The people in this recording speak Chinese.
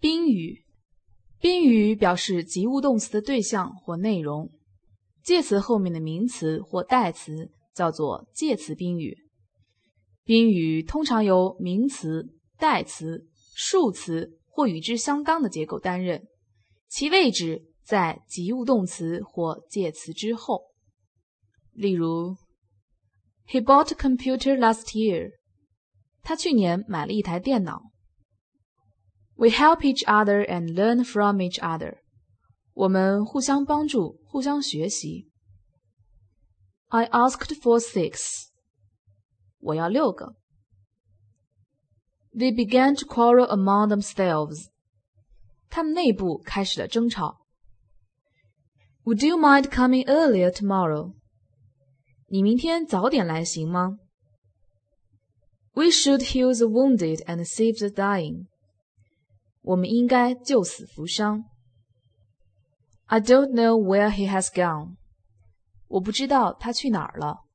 宾语，宾语表示及物动词的对象或内容，介词后面的名词或代词叫做介词宾语。宾语通常由名词、代词、数词或与之相当的结构担任，其位置在及物动词或介词之后。例如 He bought a computer last year. 他去年买了一台电脑。We help each other and learn from each other. 我们互相帮助，互相学习。I asked for 6. 我要6个。They began to quarrel among themselves. 他们内部开始了争吵。Would you mind coming earlier tomorrow? 你明天早点来行吗？ We should heal the wounded and save the dying. 我们应该救死扶伤。I don't know where he has gone. 我不知道他去哪儿了。